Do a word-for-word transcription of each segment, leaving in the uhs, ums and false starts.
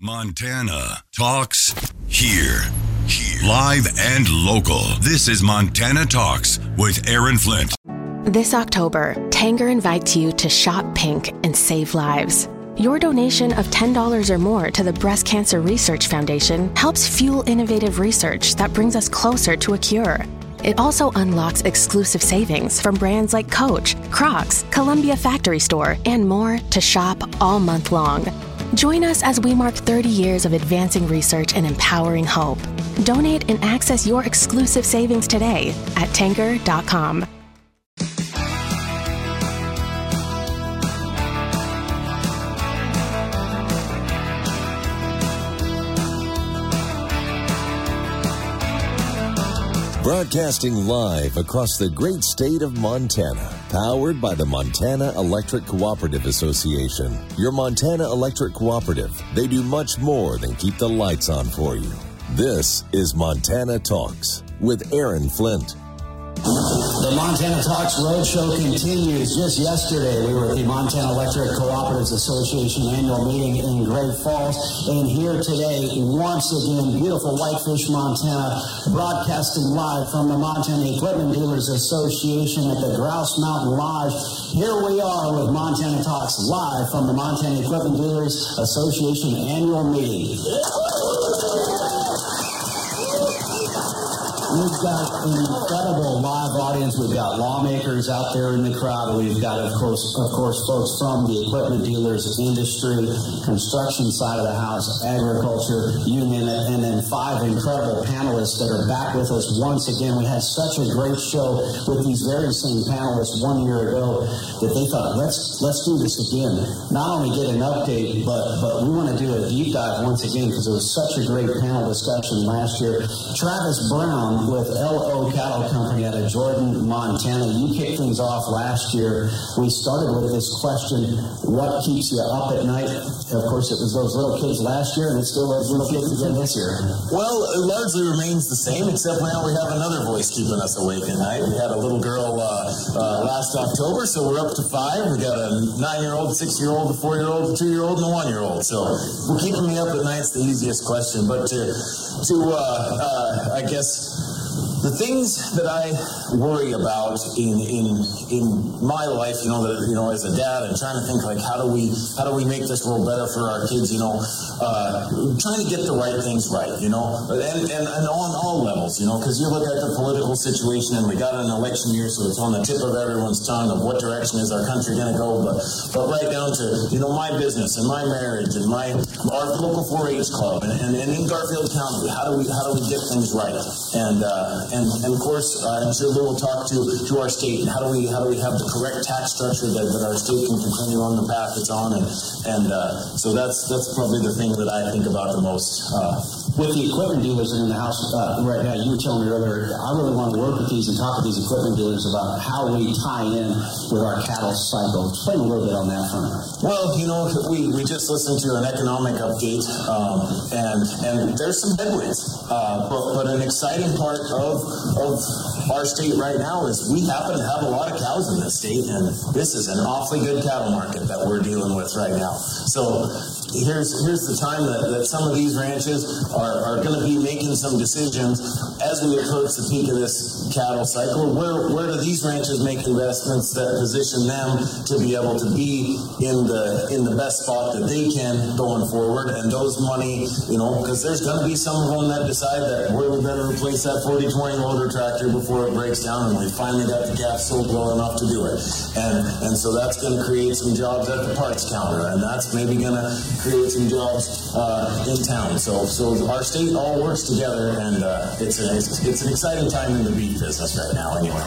Montana Talks here. Here. Live and local. This is Montana Talks with Aaron Flint. This October, Tanger invites you to shop pink and save lives. Your donation of ten dollars or more to the Breast Cancer Research Foundation helps fuel innovative research that brings us closer to a cure. It also unlocks exclusive savings from brands like Coach, Crocs, Columbia Factory Store, and more to shop all month long. Join us as we mark thirty years of advancing research and empowering hope. Donate and access your exclusive savings today at tanger dot com. Broadcasting live across the great state of Montana, powered by the Montana Electric Cooperative Association. Your Montana Electric Cooperative, they do much more than keep the lights on for you. This is Montana Talks with Aaron Flint. The Montana Talks Roadshow continues. Just yesterday, we were at the Montana Electric Cooperatives Association annual meeting in Great Falls. And here today, once again, beautiful Whitefish, Montana, broadcasting live from the Montana Equipment Dealers Association at the Grouse Mountain Lodge. Here we are with Montana Talks live from the Montana Equipment Dealers Association annual meeting. We've got an incredible live audience. We've got lawmakers out there in the crowd. We've got, of course, of course, folks from the equipment dealers industry, construction side of the house, agriculture, you name it, and then five incredible panelists that are back with us once again. We had such a great show with these very same panelists one year ago that they thought, let's let's do this again. Not only get an update, but but we want to do a deep dive once again because it was such a great panel discussion last year. Travis Brown with L O Cattle Company out of Jordan, Montana. You kicked things off last year. We started with this question, what keeps you up at night? Of course, it was those little kids last year, and it's still those little kids again this year. Well, it largely remains the same, except now we have another voice keeping us awake at night. We had a little girl uh, uh, last October, so we're up to five. We got a nine-year-old, six-year-old, a four-year-old, a two-year-old, and a one-year-old. So we're keeping me up at night's the easiest question. But to, to uh, uh, I guess... the things that I worry about in in in my life, you know, that you know, as a dad, and trying to think like, how do we how do we make this world better for our kids? You know, uh, trying to get the right things right, you know, and and, and on all levels, you know, because you look at the political situation, and we got an election year, so it's on the tip of everyone's tongue of what direction is our country going to go. But but right down to, you know, my business and my marriage and my our local four H club, and, and, and in Garfield County, how do we how do we get things right? And uh, And, and of course, uh, I'm sure Lou will talk to to our state and how do we how do we have the correct tax structure that, that our state can continue on the path it's on, and and uh, so that's that's probably the thing that I think about the most. Uh, With the equipment dealers in the house uh, right now, you were telling me earlier, I really want to work with these and talk with these equipment dealers about how we tie in with our cattle cycle. Explain a little bit on that front. Well, you know, we, we just listened to an economic update, um, and and there's some headwinds, uh, but, but an exciting part of of our state right now is we happen to have a lot of cows in this state, and this is an awfully good cattle market that we're dealing with right now. So here's here's the time that, that some of these ranches are, are going to be making some decisions as we approach the peak of this cattle cycle. Where where do these ranches make investments that position them to be able to be in the in the best spot that they can going forward? And those money, you know, because there's going to be some of them that decide that we better replace that forty twenty loader tractor before it breaks down, and we finally got the calf sold well enough to do it. And and so that's going to create some jobs at the parts counter, and that's maybe going to create some jobs uh, in town. So so our state all works together, and uh, it's, a, it's it's an exciting time in the beef business right now. Anyway.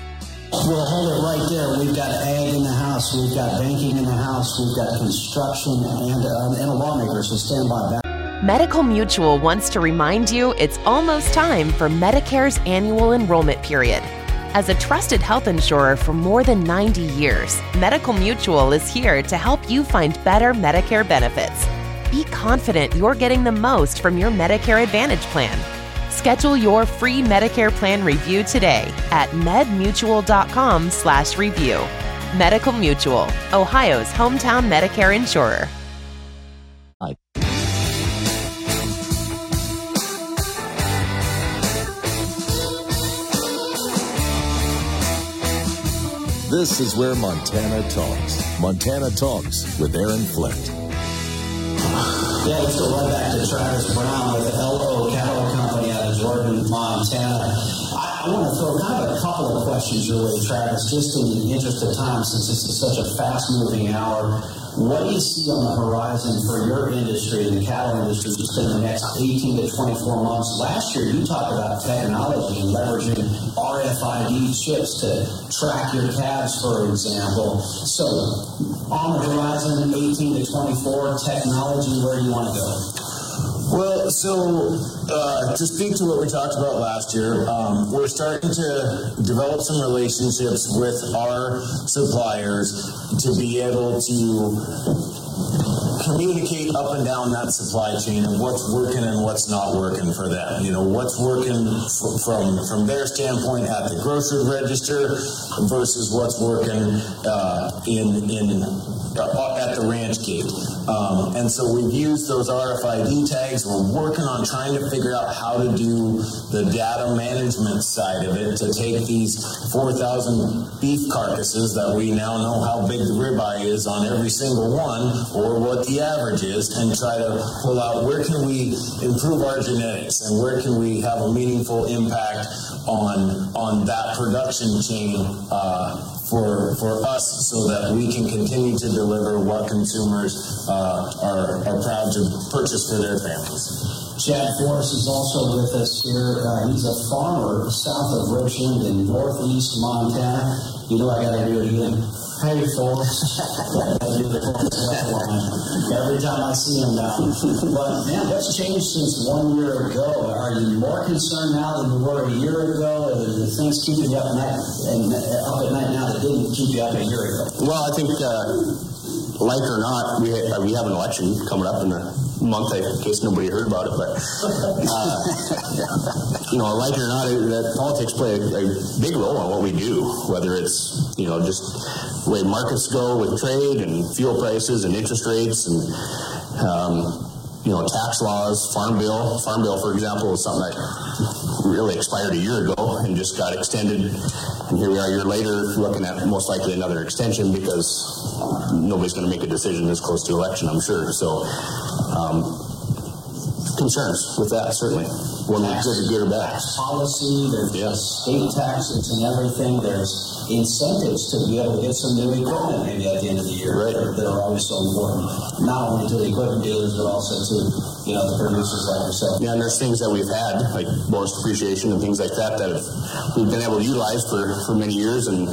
We'll hold it right there. We've got ag in the house. We've got banking in the house. We've got construction and um, and a lawmaker. So stand by. Medical Mutual wants to remind you it's almost time for Medicare's annual enrollment period. As a trusted health insurer for more than ninety years, Medical Mutual is here to help you find better Medicare benefits. Be confident you're getting the most from your Medicare Advantage plan. Schedule your free Medicare plan review today at medmutual.com slash review. Medical Mutual, Ohio's hometown Medicare insurer. This is where Montana talks. Montana Talks with Aaron Flint. Yeah, let's go right back to Travis Brown with L O Cattle Company out of Jordan, Montana. I, I want to throw kind of a couple of questions your way, Travis, just in the interest of time, since this is such a fast-moving hour. What do you see on the horizon for your industry, the cattle industry, just in the next eighteen to twenty-four months? Last year, you talked about technology and leveraging R F I D chips to track your calves, for example. So, on the horizon, eighteen to twenty-four, technology, where do you want to go? Well, so uh, to speak to what we talked about last year, um, we're starting to develop some relationships with our suppliers to be able to communicate up and down that supply chain of what's working and what's not working for them. You know, what's working f- from from their standpoint at the grocery register versus what's working uh, in in uh, at the ranch gate. Um, and so we've used those R F I D tags. We're working on trying to figure out how to do the data management side of it to take these four thousand beef carcasses that we now know how big the ribeye is on every single one, or what the average is, and try to pull out where can we improve our genetics and where can we have a meaningful impact on on that production chain uh, for for us, so that we can continue to deliver what consumers uh, are are proud to purchase for their families. Chad Forrest is also with us here. Uh, he's a farmer south of Richland in northeast Montana. You know I got to do it again. Hey, Forrest. Every time I see him now. But, man, what's changed since one year ago? Are you more concerned now than you were a year ago? Or the things keeping you up at night, and up at night now that didn't keep you up a year ago? Well, I think, uh, like or not, we ha- we have an election coming up in a month, in case nobody heard about it. But, uh, you know, like it or not, that politics play a, a big role on what we do, whether it's, you know, just the way markets go with trade and fuel prices and interest rates and, um, you know, tax laws, farm bill. Farm bill, for example, is something that really expired a year ago and just got extended. And here we are a year later looking at most likely another extension, because nobody's going to make a decision this close to election, I'm sure. So, um, concerns with that, certainly. One Tax, good, good or bad. Tax policy, there's Yeah. state taxes and everything. There's incentives to be able to get some new equipment maybe at the end of the year, Right. that, are, that are always so important, not only to the equipment dealers, but also to, you know, the producers like yourself. Yeah, and there's things that we've had, like bonus depreciation and things like that, that have, we've been able to utilize for, for many years. And,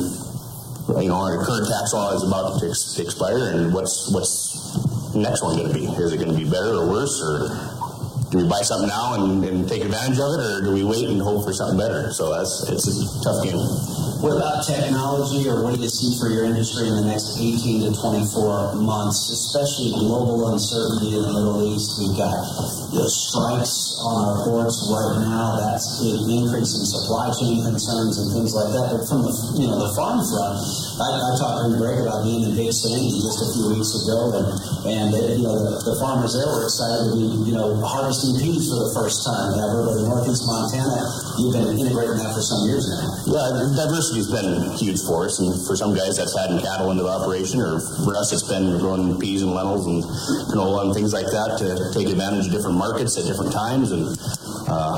you know, our current tax law is about to, ex- to expire, and what's what's the next one going to be? Is it going to be better or worse, or do we buy something now and, and take advantage of it, or do we wait and hope for something better? So that's it's a tough game. What about technology, or what do you see for your industry in the next eighteen to twenty-four months, especially global uncertainty in the Middle East? We've got, you know, strikes on our ports right now. That's an increase in supply chain concerns and things like that. But from the, you know, the farm front, I, I talked to Greg about being in Big Sandy just a few weeks ago, and, and you know, the, the farmers there were excited to be, you know, harvesting peas for the first time ever. But in northeast Montana, you've been integrating that for some years now. Yeah, diversity has been huge for us, and for some guys that's adding cattle into the operation, or for us it's been growing peas and lentils and canola and things like that to take advantage of different markets at different times. And uh,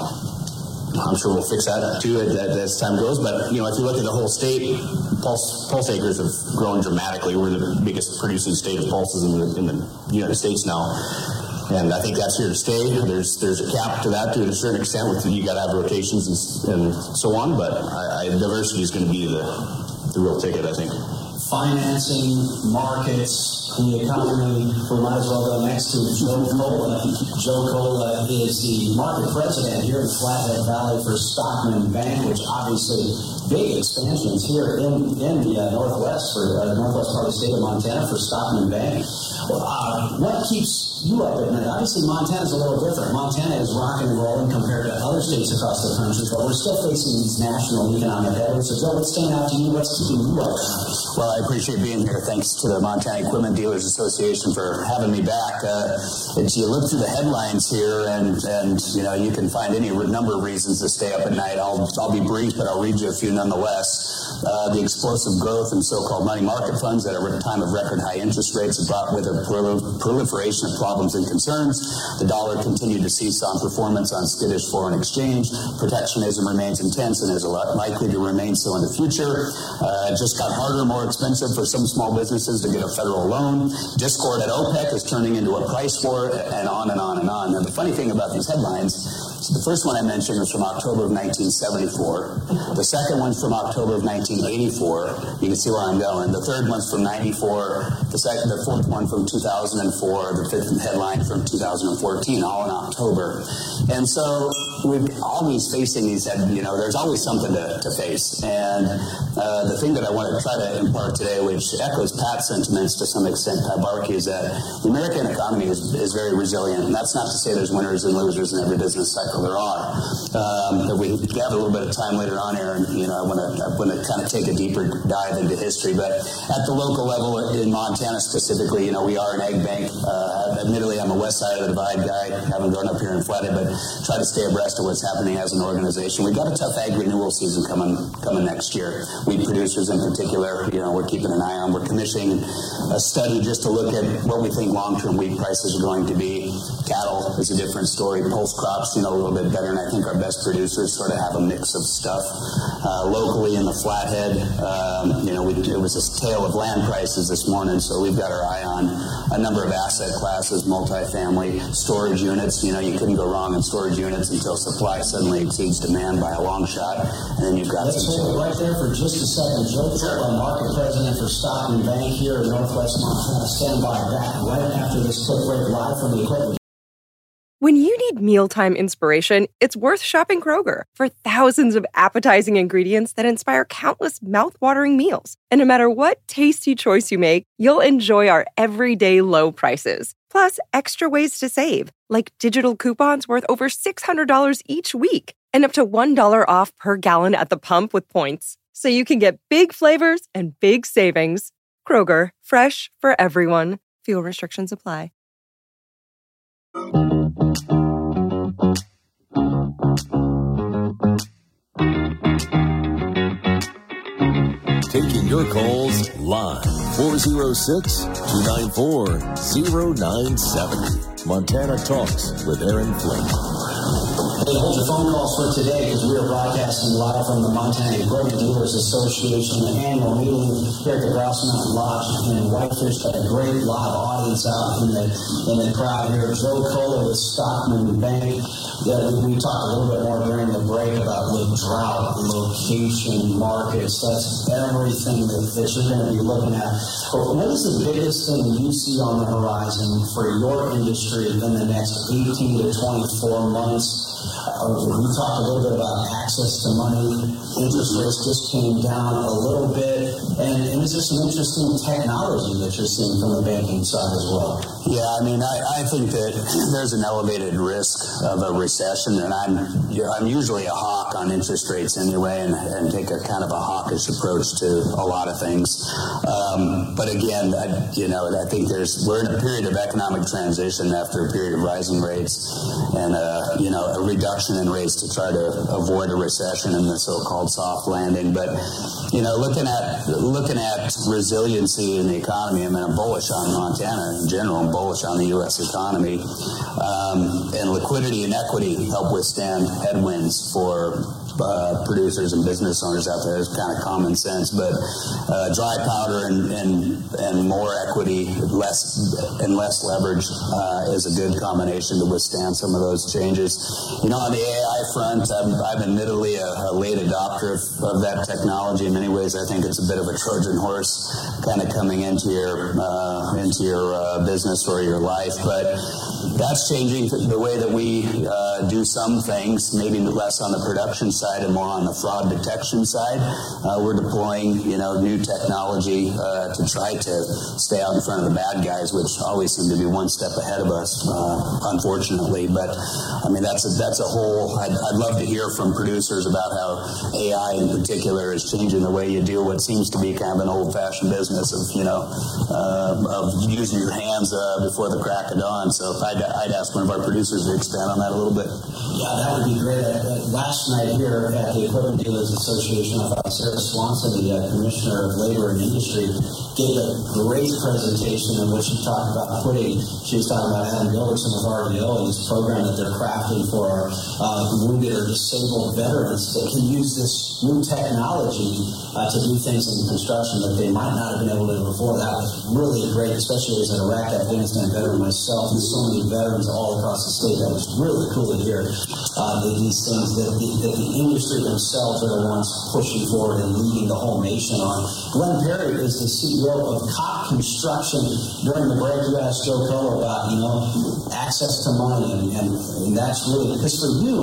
I'm sure we'll fix that too as, as time goes. But, you know, if you look at the whole state, pulse, pulse acres have grown dramatically. We're the biggest producing state of pulses in the, in the United States now. And I think that's here to stay. There's there's a cap to that to a certain extent. With you got to have rotations and, and so on. But I, I, diversity is going to be the the real ticket, I think. Financing, markets, the economy. We might as well go next to Joe Cola. Joe Cola is the market president here in Flathead Valley for Stockman Bank, which obviously big expansions here in in the uh, northwest for uh, the northwest part of the state of Montana for Stockman Bank. Uh, what keeps you up at night? Obviously, Montana's a little different. Montana is rocking and rolling compared to other states across the country, but we're still facing these national economic headwinds. So, Joe, what's standing out to you? What's keeping you up at night? Well, I appreciate being here. Thanks to the Montana Equipment Dealers Association, for having me back. Uh, it's, you look through the headlines here, and, and you know, you can find any number of reasons to stay up at night. I'll, I'll be brief, but I'll read you a few nonetheless. Uh, the explosive growth in so-called money market funds at a time of record high interest rates have brought with a prol- proliferation of problems and concerns. The dollar continued to seesaw performance on skittish foreign exchange. Protectionism remains intense and is likely to remain so in the future. Uh, it just got harder and more expensive for some small businesses to get a federal loan. Discord at OPEC is turning into a price war, and on and on and on. And the funny thing about these headlines, the first one I mentioned was from October of nineteen seventy-four. The second one's from October of nineteen eighty-four. You can see where I'm going. The third one's from ninety-four. The second, the fourth one from two thousand four. The fifth headline from two thousand fourteen, all in October. And so we're always facing these, you know, there's always something to, to face. And uh, the thing that I want to try to impart today, which echoes Pat's sentiments to some extent, Pat Barkey, is that the American economy is, is very resilient. And that's not to say there's winners and losers in every business cycle. There are. Um, we have a little bit of time later on here, and you know, I want to I want to kind of take a deeper dive into history. But at the local level in Montana specifically, you know, we are an egg bank. Uh, admittedly, I'm a west side of the divide guy. I haven't grown up here and flooded, but try to stay abreast of what's happening as an organization. We've got a tough ag renewal season coming coming next year. Wheat producers in particular, you know, we're keeping an eye on. We're commissioning a study just to look at what we think long-term wheat prices are going to be. Cattle is a different story. Pulse crops, you know, a little bit better, and I think our best producers sort of have a mix of stuff. Uh, locally in the Flathead, um, you know, we, it was a tale of land prices this morning, so we've got our eye on a number of asset classes, multifamily, storage units. You know, you couldn't go wrong in storage units until supply suddenly exceeds demand by a long shot, and then you've got... Let's hold it right there for just a second. Joe Turtle, market president for Stockton Bank here in Northwest Montana. Stand by back right after this quick break live from the equipment. When you need mealtime inspiration, it's worth shopping Kroger for thousands of appetizing ingredients that inspire countless mouth-watering meals. And no matter what tasty choice you make, you'll enjoy our everyday low prices. Plus, extra ways to save, like digital coupons worth over six hundred dollars each week and up to one dollar off per gallon at the pump with points. So you can get big flavors and big savings. Kroger, fresh for everyone. Fuel restrictions apply. Taking your calls live. four oh six, two nine four, oh nine seven oh. Montana Talks with Aaron Flynn. Hey, hold your phone calls for today because we are broadcasting live from the Montana Equipment Dealers Association annual meeting here at the Grouse Mountain Lodge in Whitefish. Got a great live audience out in the in the crowd here. Joe Kohler with Stockman Bank. Yeah, we, we talked a little bit more during the break about the drought, location, markets. That's everything that, that you're going to be looking at. But what is the biggest thing you see on the horizon for your industry in the next eighteen to twenty-four months? Uh, we talked a little bit about access to money. Interest rates just came down a little bit. And, and is there some interesting technology that you're seeing from the banking side as well? Yeah, I mean, I, I think that there's an elevated risk of a recession, and I'm you know, I'm usually a hawk on interest rates anyway, and, and take a kind of a hawkish approach to a lot of things. Um, but again, I, you know, I think there's we're in a period of economic transition after a period of rising rates, and uh, you know, a reduction in rates to try to avoid a recession and the so-called soft landing. But you know, looking at looking at resiliency in the economy, I mean, I'm bullish on Montana in general. I'm bullish on the U S economy, um, and liquidity and equity help withstand headwinds for uh, producers and business owners out there. It's kind of common sense, but uh, dry powder and, and and more equity, less and less leverage uh, is a good combination to withstand some of those changes. You know, on the A I front, I'm, I'm admittedly a, a late adopter of, of that technology. In many ways, I think it's a bit of a Trojan horse kind of coming into your uh, into your uh, business or your life, but that's changing the way that we uh, do some things, maybe less on the production side. side and more on the fraud detection side. Uh, we're deploying, you know, new technology uh, to try to stay out in front of the bad guys, which always seem to be one step ahead of us, uh, unfortunately. But I mean, that's a, that's a whole. I'd, I'd love to hear from producers about how A I in particular is changing the way you do what seems to be kind of an old-fashioned business of, you know, uh, of using your hands uh, before the crack of dawn. So if I'd, I'd ask one of our producers to expand on that a little bit. Yeah, that would be great. Uh, last night here at the Equipment Dealers Association, I thought Sarah Swanson, the uh, Commissioner of Labor and Industry, gave a great presentation in which she talked about putting, she was talking about Adam Gilbertson with R D O and this program that they're crafting for our uh, wounded or disabled veterans that can use this new technology uh, to do things in construction that they might not have been able to do before. That was really great, especially as an Iraq, Afghanistan veteran myself, and so many veterans all across the state. That was really cool to hear uh, that these things that the, that the industry themselves are the ones pushing forward and leading the whole nation on. Glenn Perry is the C E O of Kopp Construction. During the break, you asked Joe Colo about, you know, access to money, and, and, and that's really, because for you,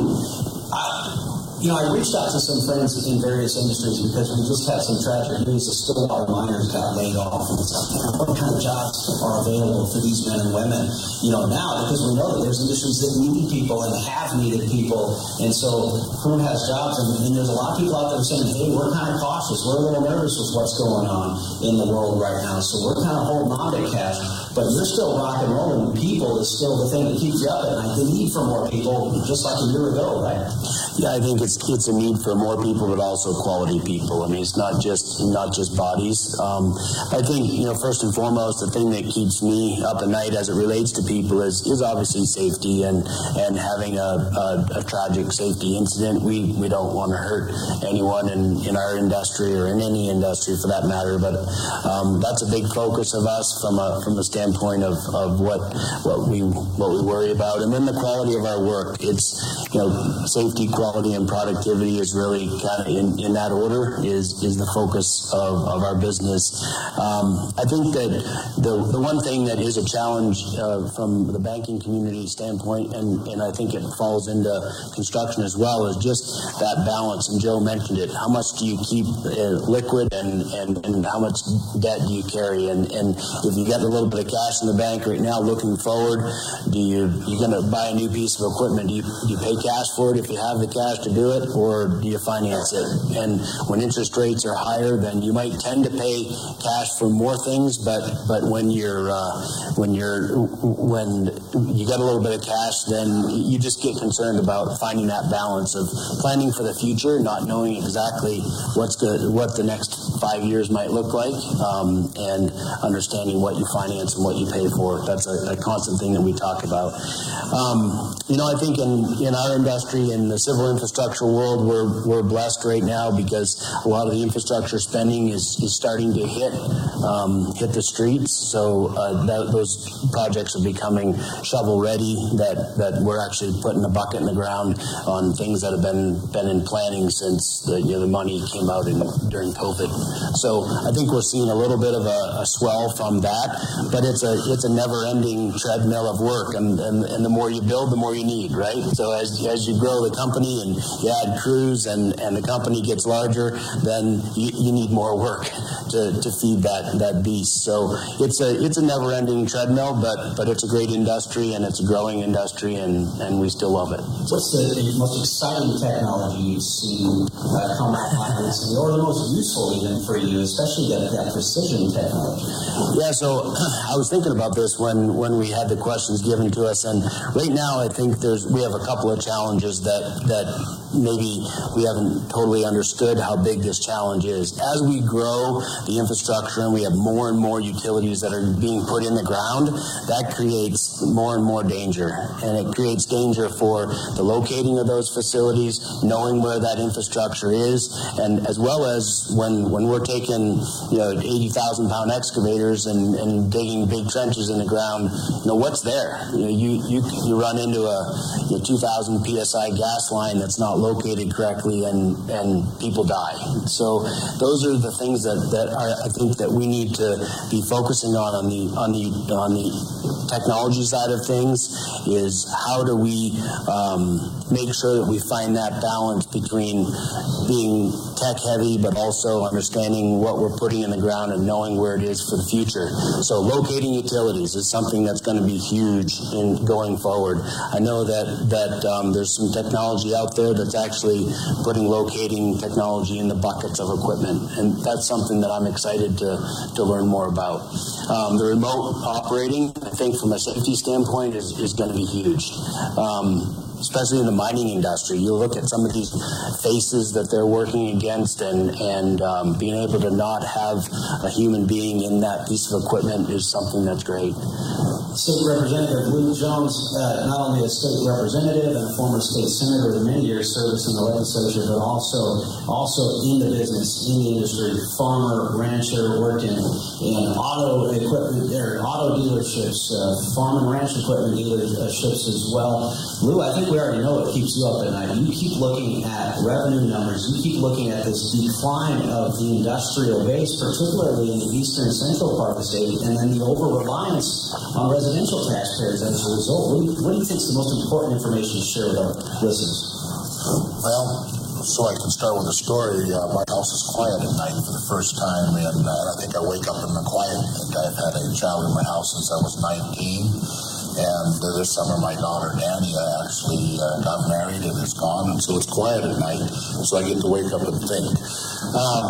I, you know, I reached out to some friends in various industries because we just had some tragic news. The Stillwater miners got laid off, and it's like, man, what kind of jobs are available for these men and women, you know, now? Because we know that there's industries that need people and have needed people, and so who has jobs? And, and there's a lot of people out there saying, hey, we're kind of cautious. We're a little nervous with what's going on in the world right now, so we're kind of holding on to cash. But you're still rock and rolling. People is still the thing that keeps you up at night. The need for more people, just like a year ago, right? Yeah, I think it's it's a need for more people, but also quality people. I mean, it's not just not just bodies. Um, I think, you know, first and foremost, the thing that keeps me up at night as it relates to people is is obviously safety, and and having a, a, a tragic safety incident. We we don't want to hurt anyone in, in our industry or in any industry for that matter. But um, that's a big focus of us from a from a standpoint of, of what what we what we worry about, and then the quality of our work. It's, you know, safety, quality, and productivity is really kind of in, in that order is is the focus of, of our business. Um, I think that the the one thing that is a challenge uh, from the banking community standpoint, and, and I think it falls into construction as well, is just that balance. And Joe mentioned it. How much do you keep uh, liquid, and, and, and how much debt do you carry? And, and if you get a little bit of cash in the bank right now, looking forward, do you you going to buy a new piece of equipment? Do you do you pay cash for it if you have the cash to do it, or do you finance it? And when interest rates are higher, then you might tend to pay cash for more things. But but when you're uh, when you're when you get a little bit of cash, then you just get concerned about finding that balance of planning for the future, not knowing exactly what's the what the next five years might look like, um, and understanding what you finance and what you pay for. That's a, a constant thing that we talk about. Um, you know, I think in, in our industry, in the civil infrastructure world, we're we're blessed right now because a lot of the infrastructure spending is, is starting to hit um, hit the streets. So uh, that, those projects are becoming shovel ready. That that we're actually putting a bucket in the ground on things that have been been in planning since the you know, the money came out in during COVID. So I think we're seeing a little bit of a, a swell from that, but it's a it's a never-ending treadmill of work, and, and and the more you build, the more you need, right? So as as you grow the company and you add crews, and, and the company gets larger, then you, you need more work to, to feed that, that beast. So it's a it's a never-ending treadmill, but but it's a great industry, and it's a growing industry, and, and we still love it. What's the, the most exciting technology you've seen uh, come online recently, or the most useful even for you, especially that, that precision technology? Yeah, so I was thinking about this when, when we had the questions given to us, and right now I think there's we have a couple of challenges that that maybe we haven't totally understood how big this challenge is. As we grow the infrastructure and we have more and more utilities that are being put in the ground, that creates more and more danger, and it creates danger for the locating of those facilities, knowing where that infrastructure is, and as well as when when we're taking, you know, eighty thousand pound excavators and, and digging big trenches in the ground, you know, what's there? You know, you you, you run into a you know, two thousand P S I gas line that's not located correctly, and and people die. So those are the things that, that are, I think that we need to be focusing on on the on the on the technology side of things is how do we um, make sure that we find that balance between being tech heavy but also understanding what we're putting in the ground and knowing where it is for the future. So locating utilities is something that's going to be huge in going forward. I know that that um, there's some technology out there that's actually putting locating technology in the buckets of equipment, and that's something that I'm excited to to learn more about. Um, the remote operating, I think, from a safety standpoint, is is going to be huge. Um, especially in the mining industry. You look at some of these faces that they're working against, and, and um, being able to not have a human being in that piece of equipment is something that's great. State Representative Lou Jones, uh, not only a state representative and a former state senator with many years service in the legislature, but also also in the business, in the industry, farmer, rancher, worked in, in auto equipment, or auto dealerships, uh, farm and ranch equipment dealerships as well. Lou, I think we already know what keeps you up at night. You keep looking at revenue numbers. You keep looking at this decline of the industrial base, particularly in the eastern central part of the state, and then the over-reliance on residential taxpayers as a result. What do you, what do you think is the most important information to share with our listeners? Well, so I can start with a story. Uh, my house is quiet at night for the first time, and uh, I think I wake up in the quiet. I've had a child in my house since I was nineteen. And uh, this summer, my daughter, Danny, actually uh, got married and is gone, and so it's quiet at night, so I get to wake up and think. Um,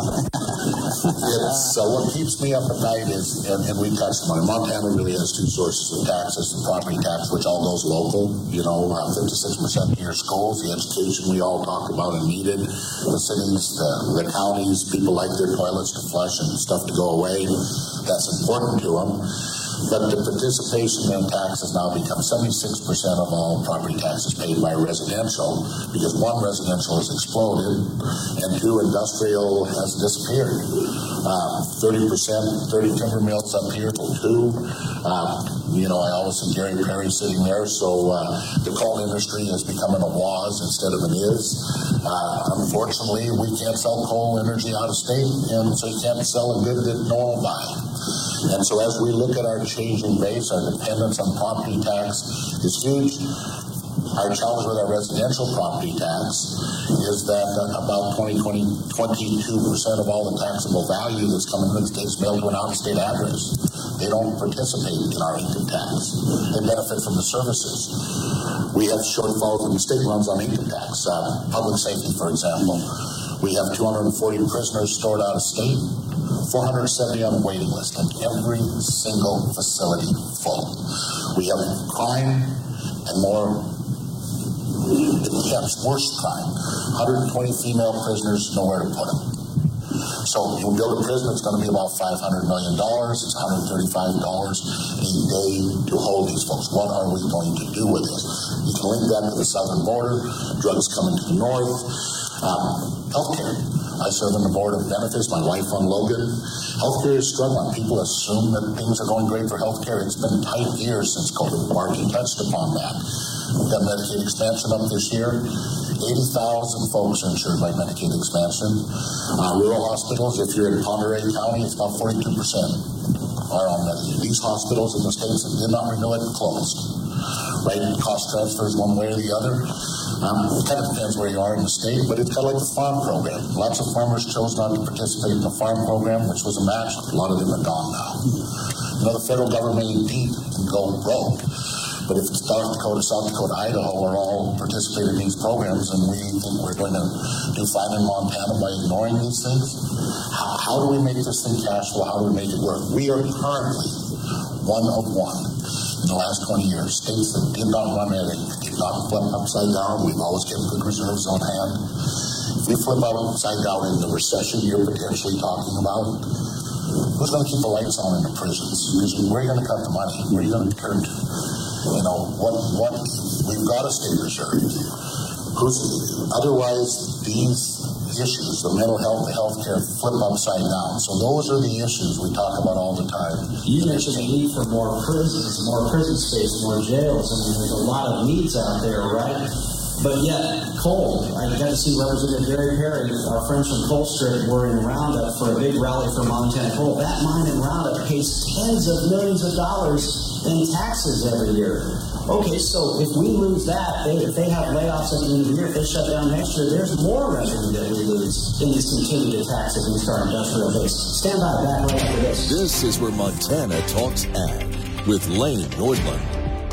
it's, uh, what keeps me up at night is, and, and we touched on it, Montana really has two sources of taxes, the property tax, which all goes local, you know, uh, fifty-six percent of your schools, the education we all talk about and needed, the cities, the, the counties, people like their toilets to flush and stuff to go away. That's important to them. But the participation in tax has now become seventy-six percent of all property taxes paid by residential, because one, residential has exploded, and two, industrial has disappeared. Um, thirty percent, thirty timber mills up here to two. Um, you know, I always see Gary Perry sitting there, so uh, the coal industry is becoming a was instead of an is. Uh, unfortunately, we can't sell coal energy out of state, and so you can't sell a good that no one will buy. And so as we look at our changing base, our dependence on property tax is huge. Our challenge with our residential property tax is that about twenty, twenty, twenty-two percent of all the taxable value that's coming to the state is mailed to an out-of-state address. They don't participate in our income tax. They benefit from the services. We have shortfalls when the state runs on income tax. Uh, public safety, for example. We have two hundred forty prisoners stored out of state. four hundred seventy on the waiting list, and every single facility full. We have crime and more, yes, worse crime. one hundred twenty female prisoners, nowhere to put them. So you build a prison, it's going to be about five hundred million dollars. It's one hundred thirty-five dollars a day to hold these folks. What are we going to do with this? You can link that to the southern border, drugs coming to the north, um, healthcare. I serve on the board of benefits, my wife on Logan. Healthcare is struggling. People assume that things are going great for healthcare. It's been tight years since COVID. Marky touched upon that. We've got Medicaid expansion up this year. eighty thousand folks are insured by Medicaid expansion. Uh, rural hospitals, if you're in Ponderay County, it's about forty-two percent are on Medicaid. These hospitals in the states that did not renew it closed. Right? Cost transfers one way or the other. Um, it kind of depends where you are in the state, but it's kind of like the farm program. Lots of farmers chose not to participate in the farm program, which was a match. A lot of them are gone now. You know, the federal government indeed can go broke, but if South Dakota, South Dakota, Idaho are all participating in these programs, and we think we're going to do fine in Montana by ignoring these things, how, how do we make this thing cash flow? How do we make it work? We are currently one of one. In the last twenty years, states that did not run anything, did not flip upside down. We've always kept good reserves on hand. If we flip out upside down in the recession you're potentially talking about, who's going to keep the lights on in the prisons? Because where are you going to cut the money? Where are you going to turn to? You know, what, what, we've got a state reserve. Who's, otherwise, these issues, the mental health, the healthcare, flip upside down. So those are the issues we talk about all the time. You mentioned the need for more prisons, more prison space, more jails. I mean, there's a lot of needs out there, right? but yet, coal. I got to see Representative Gary Perry, our friends from Colstrip, were in Roundup for a big rally for Montana Coal. That mine in Roundup pays tens of millions of dollars in taxes every year. Okay, so if we lose that, they, if they have layoffs at the end of the year, if they shut down next year, there's more revenue that we lose in these continued attacks against our industrial base. Stand by, back right after this. This is where Montana Talks Ag with Lane Nordlund.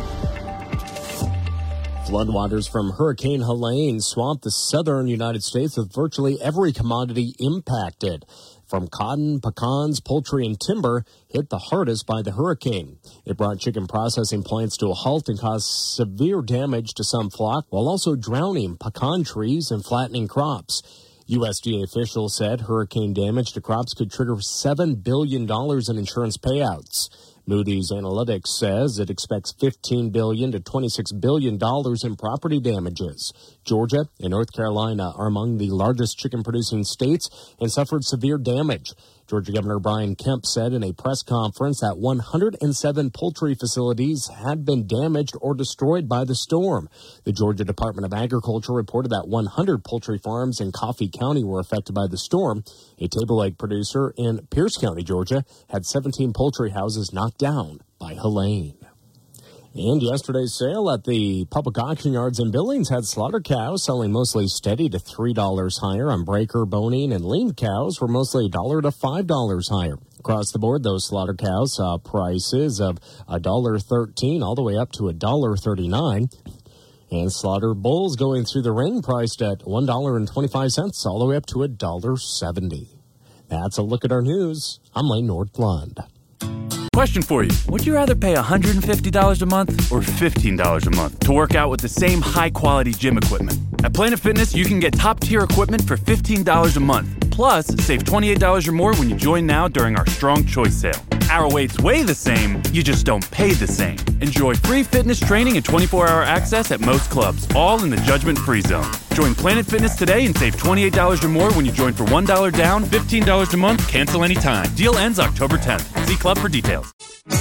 Floodwaters from Hurricane Helene swamped the southern United States with virtually every commodity impacted. From cotton, pecans, poultry, and timber hit the hardest by the hurricane. It brought chicken processing plants to a halt and caused severe damage to some flock, while also drowning pecan trees and flattening crops. U S D A officials said hurricane damage to crops could trigger seven billion dollars in insurance payouts. Moody's Analytics says it expects fifteen billion dollars to twenty-six billion dollars in property damages. Georgia and North Carolina are among the largest chicken-producing states and suffered severe damage. Georgia Governor Brian Kemp said in a press conference that one hundred seven poultry facilities had been damaged or destroyed by the storm. The Georgia Department of Agriculture reported that one hundred poultry farms in Coffee County were affected by the storm. A table egg producer in Pierce County, Georgia, had seventeen poultry houses knocked down by Helene. And yesterday's sale at the public auction yards in Billings had slaughter cows selling mostly steady to three dollars higher. On breaker, boning, and lean cows were mostly one dollar to five dollars higher. Across the board, those slaughter cows saw prices of one dollar thirteen all the way up to one dollar thirty-nine. And slaughter bulls going through the ring priced at one dollar and twenty-five cents all the way up to one dollar seventy. That's a look at our news. I'm Lane Nordlund. Question for you. Would you rather pay one hundred fifty dollars a month or fifteen dollars a month to work out with the same high-quality gym equipment? At Planet Fitness, you can get top-tier equipment for fifteen dollars a month. Plus, save twenty-eight dollars or more when you join now during our Strong Choice sale. Our weights weigh the same, you just don't pay the same. Enjoy free fitness training and twenty-four hour access at most clubs, all in the judgment-free zone. Join Planet Fitness today and save twenty-eight dollars or more when you join for one dollar down, fifteen dollars a month, cancel anytime. Deal ends October tenth. See club for details.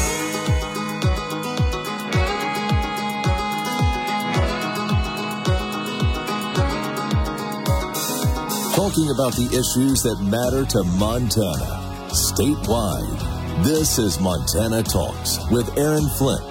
Talking about the issues that matter to Montana, statewide. This is Montana Talks with Aaron Flint.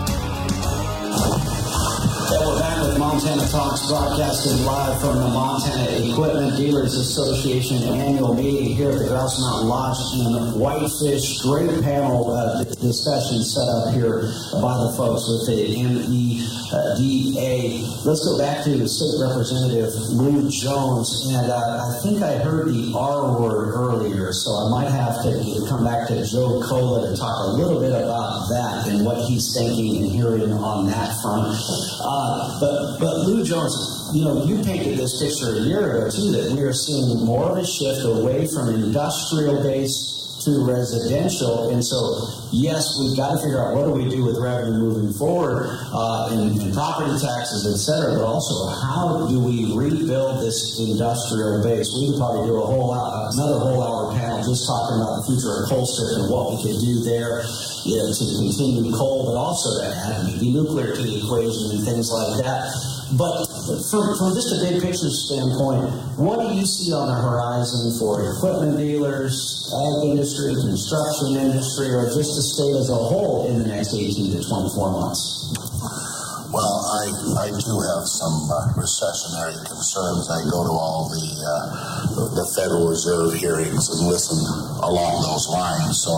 And we're back with Montana Talks, broadcasting live from the Montana Equipment Dealers Association annual meeting here at the Grouse Mountain Lodge in Whitefish. Great panel uh, discussion set up here by the folks with the M E D A. Let's go back to State Representative Lou Jones, and uh, I think I heard the R word earlier, so I might have to come back to Joe Kola to talk a little bit about that and what he's thinking and hearing on that front. Uh, but, but Lou Jones, you know, you painted this picture a year ago, too, that we are seeing more of a shift away from industrial-based to residential. And so, yes, we've got to figure out what do we do with revenue moving forward uh, in, in property taxes, et cetera, but also how do we rebuild this industrial base? We could probably do a whole uh, another whole hour panel just talking about the future of Colstrip and what we could do there, you know, to continue coal, but also to add maybe nuclear to the equation and things like that. But from, from just a big picture standpoint, what do you see on the horizon for equipment dealers, ag industry, construction industry, or just the state as a whole in the next eighteen to twenty-four months? Well, I, I do have some uh, recessionary concerns. I go to all the uh, the Federal Reserve hearings and listen along those lines. So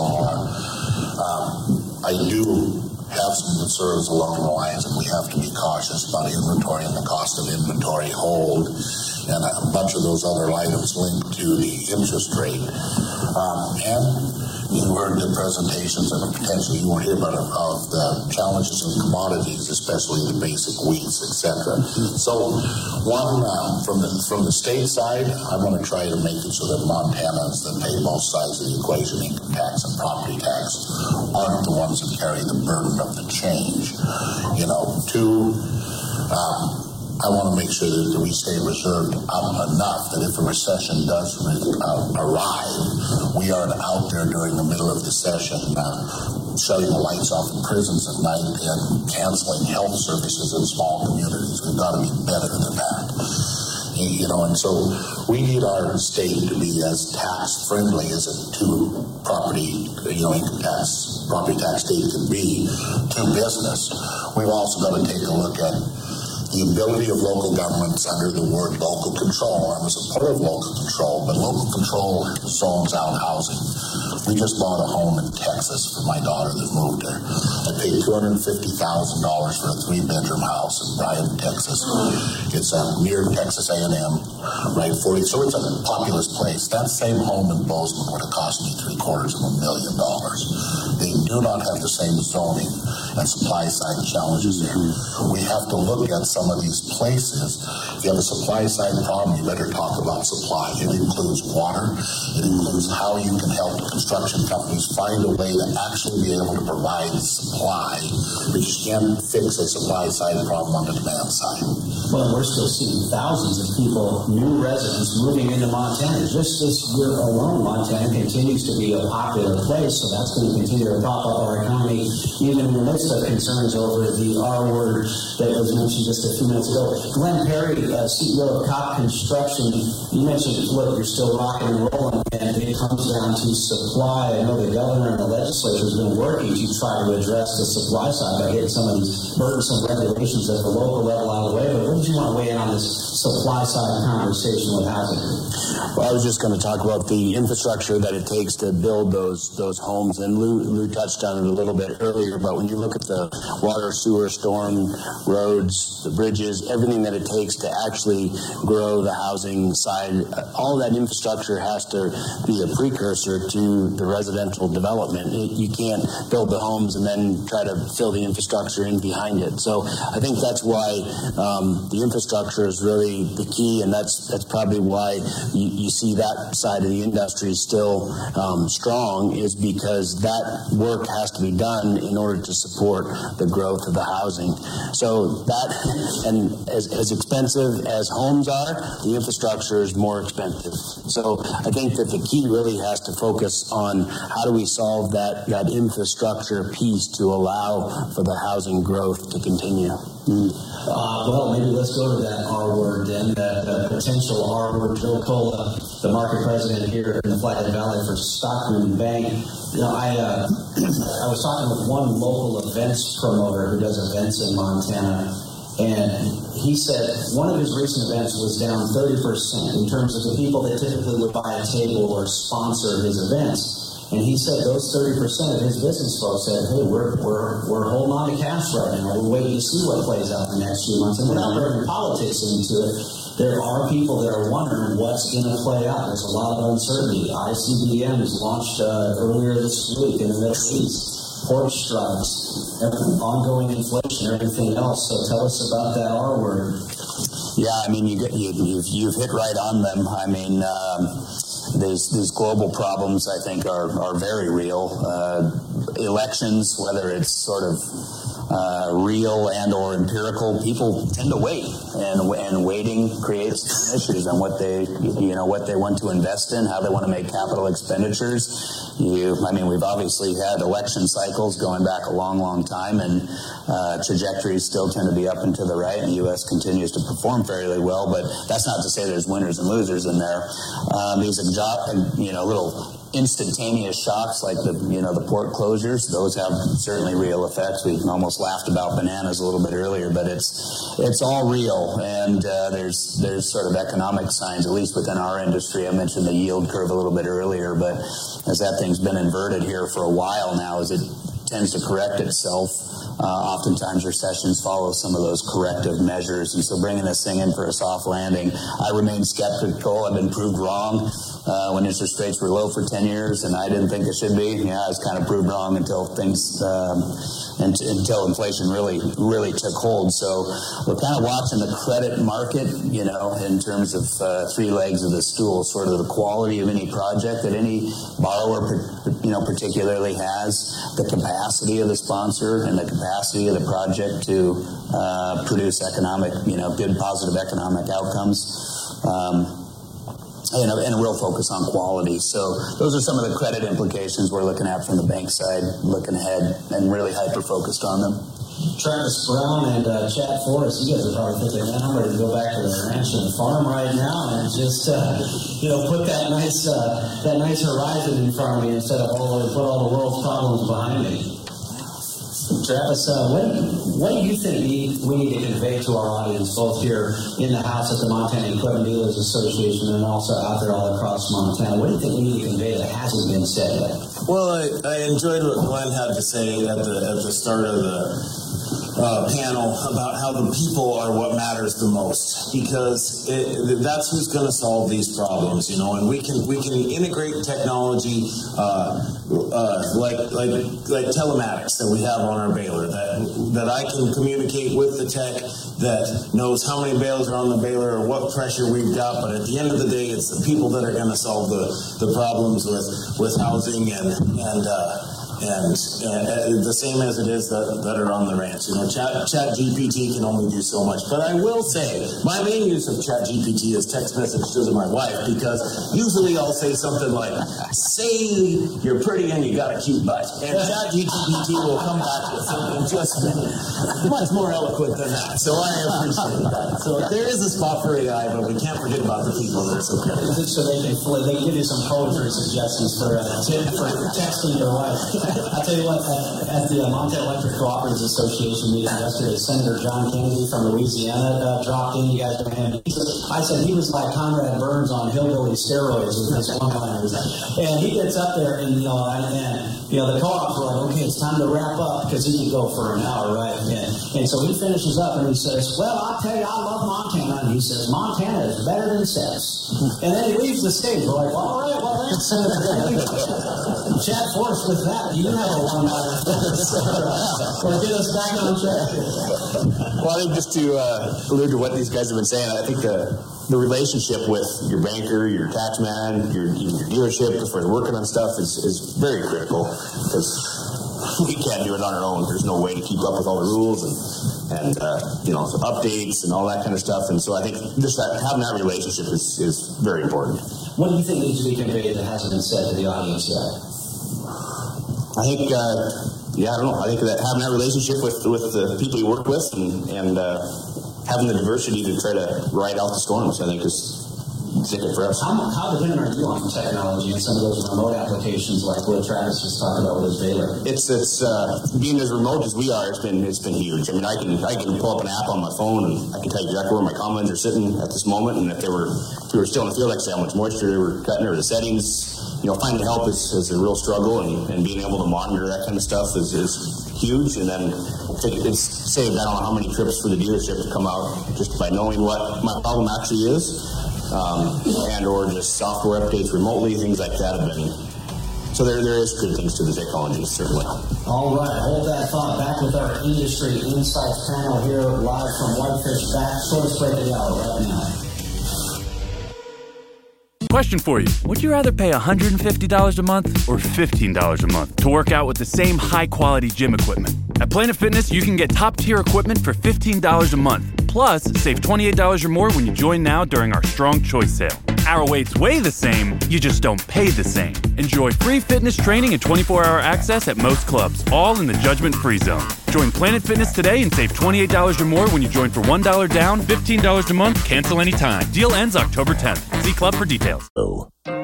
uh, um, I do have some concerns along the lines, and we have to be cautious about inventory and the cost of inventory hold, and a bunch of those other items linked to the interest rate. Um, and you heard the presentations and potentially you won't hear about it, of the challenges in commodities, especially the basic wheats, et cetera. So, one um, from the from the state side, I want to try to make it so that Montanans that pay both sides of the equation, income tax and property tax, aren't the ones that carry the burden of the change. You know, two. Um, I want to make sure that we stay reserved up enough that if a recession does uh, arrive, we aren't out there during the middle of the session uh, shutting the lights off in prisons at night and canceling health services in small communities. We've got to be better than that. You know, and so we need our state to be as tax friendly as a two property, you know, income tax, property tax state can be to business. We've also got to take a look at the ability of local governments under the word local control. I'm a supporter of local control, but local control zones out housing. We just bought a home in Texas for my daughter that moved there. I paid two hundred fifty thousand dollars for a three-bedroom house in Bryan, Texas. It's uh, near Texas A and M, right? forty. So it's a populous place. That same home in Bozeman would have cost me three quarters of a million dollars. They do not have the same zoning and supply side challenges there. We have to look at some of these places. If you have a supply side problem, you better talk about supply. It includes water. It includes how you can help construction companies find a way to actually be able to provide supply, but you can't fix a supply side problem on the demand side. Well, we're still seeing thousands of people, new residents, moving into Montana. Just this year alone, Montana continues to be a popular place, so that's going to continue to prop up our economy, even in the midst of concerns over the R word that was mentioned just a few minutes ago. Glenn Perry, uh, C E O of Kopp Construction, you mentioned, look, you're still rocking and rolling, and it comes down to supply. I know the governor and the legislature has been working to try to address the supply side by getting some of these burdensome regulations at the local level out of the way, but what did you want to weigh in on this supply side conversation with housing? Well, I was just going to talk about the infrastructure that it takes to build those those homes, and Lou, Lou touched on it a little bit earlier, but when you look at the water, sewer, storm, roads, the bridges, everything that it takes to actually grow the housing side, all that infrastructure has to be a precursor to the residential development. It, you can't build the homes and then try to fill the infrastructure in behind it. So I think that's why um, the infrastructure is really the key, and that's that's probably why you, you see that side of the industry still um, strong, is because that work has to be done in order to support the growth of the housing. So that, and as, as expensive as homes are, the infrastructure is more expensive. So I think that the key really has to focus on how do we solve that, that infrastructure piece to allow for the housing growth to continue. Mm. Uh, well, maybe let's go to that R word then, that uh, potential R word. Joe Cola, the market president here in the Flathead Valley for Stockman Bank. You know, I uh, I was talking with one local events promoter who does events in Montana, and he said one of his recent events was down thirty percent in terms of the people that typically would buy a table or sponsor his events. And he said those thirty percent of his business folks said, hey, we're we're we're holding on to cash right now. We're waiting to see what plays out in the next few months. And without bringing politics into it, there are people that are wondering what's going to play out. There's a lot of uncertainty. I C B M was launched uh, earlier this week in the Middle East. Port strikes, ongoing inflation, everything else. So tell us about that R word. Yeah, I mean, you, you, you've, you've hit right on them. I mean, um, These, these global problems, I think, are, are very real. Uh, elections, whether it's sort of uh, real and or empirical, people tend to wait, and and waiting creates issues on what they, you know, what they want to invest in, how they want to make capital expenditures. You, I mean, we've obviously had election cycles going back a long, long time, and uh, trajectories still tend to be up and to the right, and the U S continues to perform fairly well, but that's not to say there's winners and losers in there. Um, these exo- you know, little instantaneous shocks like the, you know, the port closures, those have certainly real effects. We almost laughed about bananas a little bit earlier, but it's it's all real, and uh, there's there's sort of economic signs, at least within our industry. I mentioned the yield curve a little bit earlier, but as that thing's been inverted here for a while now, as it tends to correct itself, Uh, oftentimes recessions follow some of those corrective measures, and so bringing this thing in for a soft landing, I remain skeptical. I've been proved wrong uh, when interest rates were low for ten years, and I didn't think it should be. Yeah, I was kind of proved wrong until things, um, and, until inflation really, really took hold. So we're kind of watching the credit market, you know, in terms of uh, three legs of the stool, sort of the quality of any project that any borrower, you know, particularly has, the capacity of the sponsor and the capacity of the project to uh, produce economic, you know, good positive economic outcomes. Um, And a, and a real focus on quality. So those are some of the credit implications we're looking at from the bank side, looking ahead and really hyper-focused on them. Travis Brown and uh, Chad Forrest, you guys are probably thinking, man, I'm ready to go back to the ranch and farm right now and just, uh, you know, put that nice uh, that nice horizon in front of me instead of all the, put all the world's problems behind me. Travis, uh, what, what do you think we need to convey to our audience, both here in the house at the Montana Equipment Dealers Association and also out there all across Montana? What do you think we need to convey that hasn't been said yet? Well, I, I enjoyed what Glenn had to say at the at the start of the uh, panel about how the people are what matters the most, because it, that's who's going to solve these problems, you know. And we can we can integrate technology uh, uh, like like like telematics that we have on our baler, that that I can communicate with the tech that knows how many bales are on the baler or what pressure we've got. But at the end of the day, it's the people that are going to solve the the problems with with housing and and. Uh, And, and uh, the same as it is that, that are on the ranch. You know, Chat, Chat G P T can only do so much. But I will say, my main use of Chat G P T is text messages to my wife, because usually I'll say something like, say you're pretty and you got a cute butt. And Chat G P T will come back with something just much more eloquent than that. So I appreciate that. So there is a spot for A I, but we can't forget about the people that are so good. So they can, they can give you some poetry suggestions for a tip for texting your wife. I tell you what, at, at the uh, Montana Electric Cooperatives Association meeting yesterday, Senator John Kennedy from Louisiana uh, dropped in. You guys know him. I said he was like Conrad Burns on hillbilly steroids with his one-liners. And he gets up there, and you know, and, and you know, the co-ops were like, okay, it's time to wrap up, because he could go for an hour, right? And, and so he finishes up and he says, well, I'll tell you, I love Montana. And he says, Montana is better than sex. And then he leaves the stage. We're like, all right, well, thanks. Chad Forrest with that. You have a one-liner or get us back on track. Well, I think just to uh, allude to what these guys have been saying, I think the the relationship with your banker, your tax man, your, your dealership, if we're working on stuff, is, is very critical, because we can't do it on our own. There's no way to keep up with all the rules and, and uh, you know, some updates and all that kind of stuff. And so I think just that, having that relationship is, is very important. What do you think needs to be conveyed that hasn't been said to the audience yet? I think, uh, yeah, I don't know. I think that having that relationship with with the people you work with, and, and uh, having the diversity to try to ride out the storms, I think is ticket for us. How, how dependent are you on technology and some of those remote applications like what Travis just talked about with his baler? It's it's uh, being as remote as we are. It's been it's been huge. I mean, I can I can pull up an app on my phone and I can tell you exactly where my combines are sitting at this moment, and if they were if we were still in the field, like say how much moisture they were cutting or the settings. You know, finding help is, is a real struggle, and, and being able to monitor that kind of stuff is, is huge. And then it's saved, I don't know how many trips for the dealership to come out just by knowing what my problem actually is, um, and or just software updates remotely, things like that have been. So there, there is good things to the technology, certainly. All right, hold that thought. Back with our Industry Insights panel here live from Whitefish Back. Shortest break of the hour right now. Question for you. Would you rather pay one hundred fifty dollars a month or fifteen dollars a month to work out with the same high-quality gym equipment? At Planet Fitness, you can get top-tier equipment for fifteen dollars a month. Plus, save twenty-eight dollars or more when you join now during our Strong Choice sale. Our weights weigh the same, you just don't pay the same. Enjoy free fitness training and twenty-four hour access at most clubs, all in the judgment-free zone. Join Planet Fitness today and save twenty-eight dollars or more when you join for one dollar down, fifteen dollars a month, cancel anytime. Deal ends October tenth. See club for details. Oh.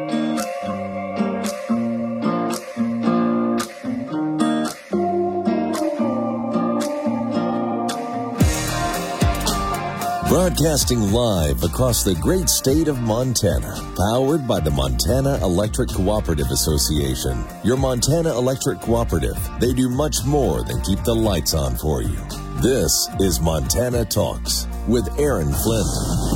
Broadcasting live across the great state of Montana, powered by the Montana Electric Cooperative Association. Your Montana Electric Cooperative, they do much more than keep the lights on for you. This is Montana Talks with Aaron Flint.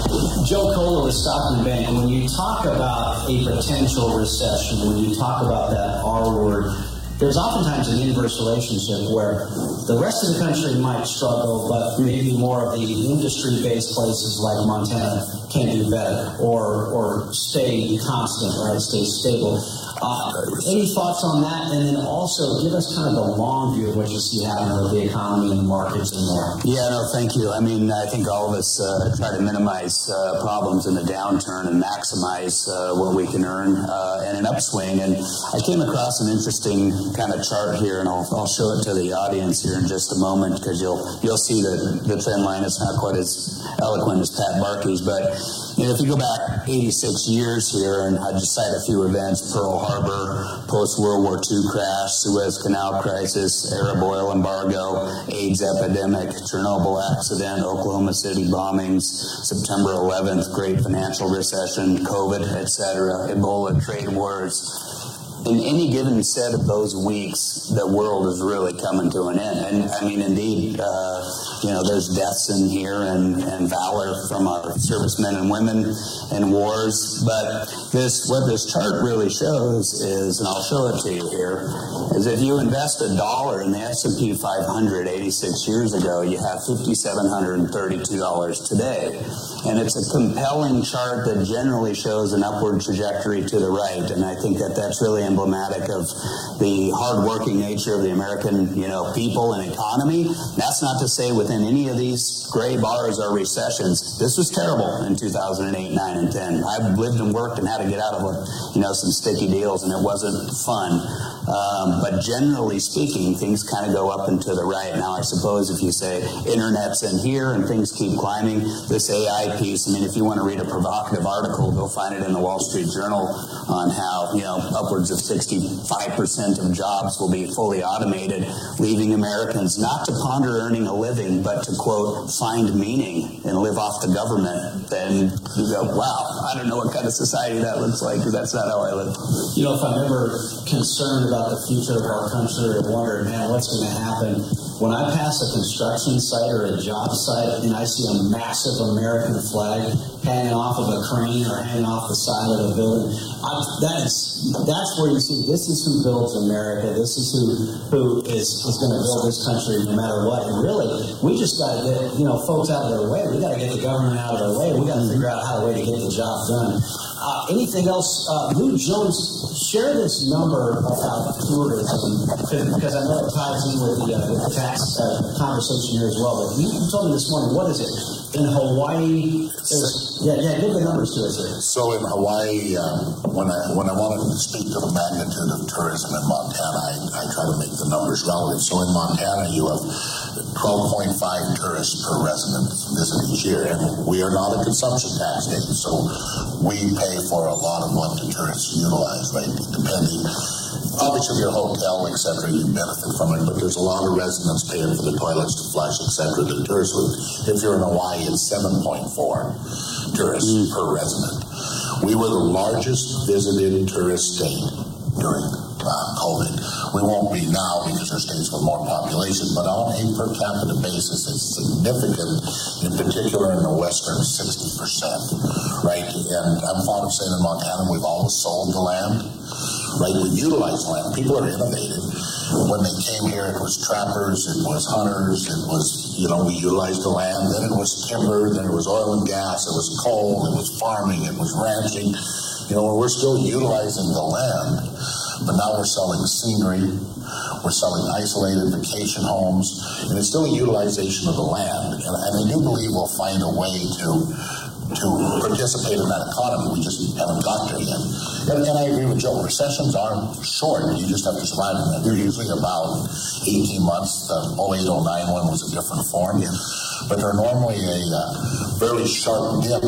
Joe Kohler with Stockton Bank. And when you talk about a potential recession, when you talk about that R word, there's oftentimes an inverse relationship where the rest of the country might struggle, but maybe more of the industry-based places like Montana can do better or or stay constant, right? Stay stable. Uh, any thoughts on that? And then also give us kind of the long view of what you see happening with the economy and the markets and more. Yeah, no, thank you. I mean, I think all of us uh, try to minimize uh, problems in a downturn and maximize uh, what we can earn uh, in an upswing. And I came across an interesting kind of chart here, and I'll, I'll show it to the audience here in just a moment because you'll you'll see that the trend line is not quite as eloquent as Pat Barkey's, but you know, if you go back eighty-six years here, and I just cite a few events: Pearl Harbor, post-World War Two crash, Suez Canal crisis, Arab oil embargo, AIDS epidemic, Chernobyl accident, Oklahoma City bombings, September eleventh, great financial recession, COVID, et cetera, Ebola, trade wars. In any given set of those weeks, the world is really coming to an end. And I mean, indeed, uh, you know, there's deaths in here and, and valor from our servicemen and women in wars. But this, what this chart really shows is, and I'll show it to you here, is if you invest a dollar in the S and P five hundred eighty-six years ago, you have five thousand seven hundred thirty-two dollars today. And it's a compelling chart that generally shows an upward trajectory to the right. And I think that that's really emblematic of the hardworking nature of the American, you know, people and economy. That's not to say within any of these gray bars are recessions. This was terrible in two thousand eight, nine, and ten. I've lived and worked and had to get out of, you know, some sticky deals, and it wasn't fun. Um, but generally speaking, things kind of go up and to the right. Now, I suppose if you say internet's in here and things keep climbing, this A I piece, I mean, if you want to read a provocative article, go find it in the Wall Street Journal on how, you know, upwards of sixty-five percent of jobs will be fully automated, leaving Americans not to ponder earning a living, but to, quote, find meaning and live off the government. Then you go, wow, I don't know what kind of society that looks like, because that's not how I live. You know, if I'm ever concerned about the future of our country or wondering, man, what's going to happen, when I pass a construction site or a job site and I see a massive American flag hanging off of a crane or hanging off the side of a building, I, that is, that's where you see this is who builds America. This is who who is, is going to build this country no matter what. And really, we just got to get, you know, folks out of their way. We got to get the government out of their way. We got to figure out how to way to get the job done. Uh, anything else? Uh, Lou Jones, share this number about tourism, because I know it ties in with the, uh, with the tax uh, conversation here as well. But you told me this morning, what is it? In Hawaii, yeah, yeah, give the numbers to us here. So in Hawaii, um, when I when I wanted to speak to the magnitude of tourism in Montana, I, I try to make the numbers relevant. So in Montana, you have twelve point five tourists per resident visit each year, and we are not a consumption tax state, so we pay for a lot of what the tourists utilize, right? Depending, obviously, your hotel, et cetera, you benefit from it, but there's a lot of residents paying for the toilets to flush, et cetera. The tourists, if you're in Hawaii, it's seven point four tourists mm. per resident. We were the largest visited tourist state during uh, COVID. We won't be now because our states with more population, but on a per capita basis, it's significant, in particular in the western sixty percent, right? And I'm fond of saying in Montana, we've always sold the land, right? We utilize land. People are innovative. When they came here, it was trappers, it was hunters, it was, you know, we utilized the land. Then it was timber, then it was oil and gas, it was coal, it was farming, it was ranching. You know, we're still utilizing the land, but now we're selling scenery, we're selling isolated vacation homes, and it's still a utilization of the land. And, and I do believe we'll find a way to to participate in that economy. We just haven't got there yet. And, and I agree with Joe, recessions aren't short. You just have to survive them. They're usually about eighteen months. The oh eight oh nine one was a different form. Yeah. But they're normally a uh, fairly sharp dip,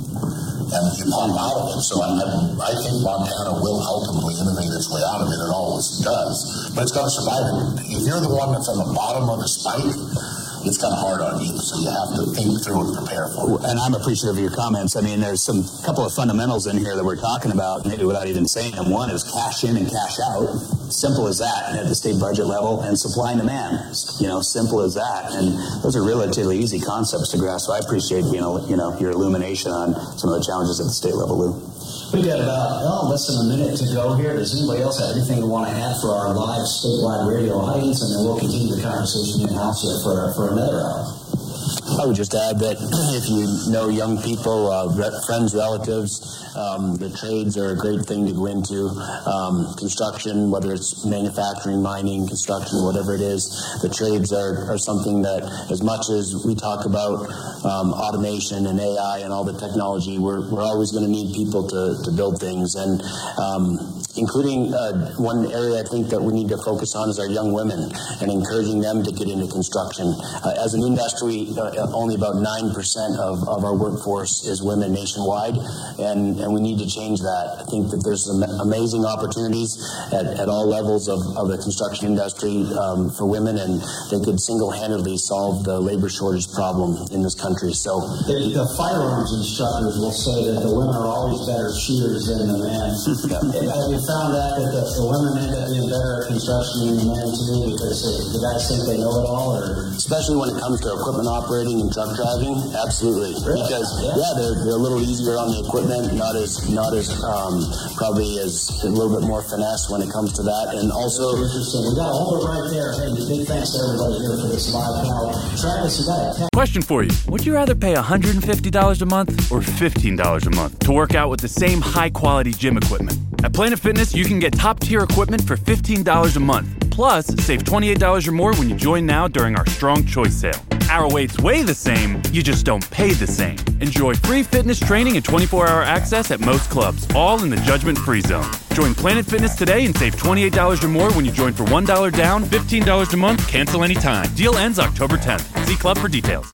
and you pop out of it. So I, I think Montana will ultimately innovate its way out of it. It always does. But it's got to survive it. If you're the one that's on the bottom of the spike, it's kind of hard on you, so you have to think through and prepare for it. And I'm appreciative of your comments. I mean, there's some couple of fundamentals in here that we're talking about, maybe without even saying them. One is cash in and cash out. Simple as that at the state budget level, and supply and demand. You know, simple as that. And those are relatively easy concepts to grasp. So I appreciate, you know, you know, your illumination on some of the challenges at the state level, Lou. We've got about, oh, less than a minute to go here. Does anybody else have anything they want to add for our live statewide radio audience? And then we'll continue the conversation in-house here for, for another hour. I would just add that if you know young people, uh, re- friends, relatives, um, the trades are a great thing to go into. Um, construction, whether it's manufacturing, mining, construction, whatever it is, the trades are, are something that, as much as we talk about um, automation and A I and all the technology, we're, we're always going to need people to, to build things. And um, including uh, one area I think that we need to focus on is our young women and encouraging them to get into construction. Uh, as an industry, uh, only about nine percent of, of our workforce is women nationwide, and, and we need to change that. I think that there's some amazing opportunities at, at all levels of, of the construction industry um, for women, and they could single-handedly solve the labor shortage problem in this country. So the, the firearms instructors will say that the women are always better shooters than the men. Have you found that, that the, the women end up being better at construction than the men too, because they, the guys think they know it all? Or especially when it comes to equipment operating and truck driving, absolutely. Really? Because yeah, yeah they're, they're a little easier on the equipment, not as not as um, probably as a little bit more finesse when it comes to that. And also, interesting. We got to hold it right there. Hey, big thanks to everybody here for this live panel. Travis, you got a question for you. Would you rather pay one hundred fifty dollars a month or fifteen dollars a month to work out with the same high-quality gym equipment? At Planet Fitness, you can get top-tier equipment for fifteen dollars a month. Plus, save twenty-eight dollars or more when you join now during our Strong Choice sale. Our weights weigh the same, you just don't pay the same. Enjoy free fitness training and twenty-four hour access at most clubs, all in the judgment-free zone. Join Planet Fitness today and save twenty-eight dollars or more when you join for one dollar down, fifteen dollars a month, cancel anytime. Deal ends October tenth. See club for details.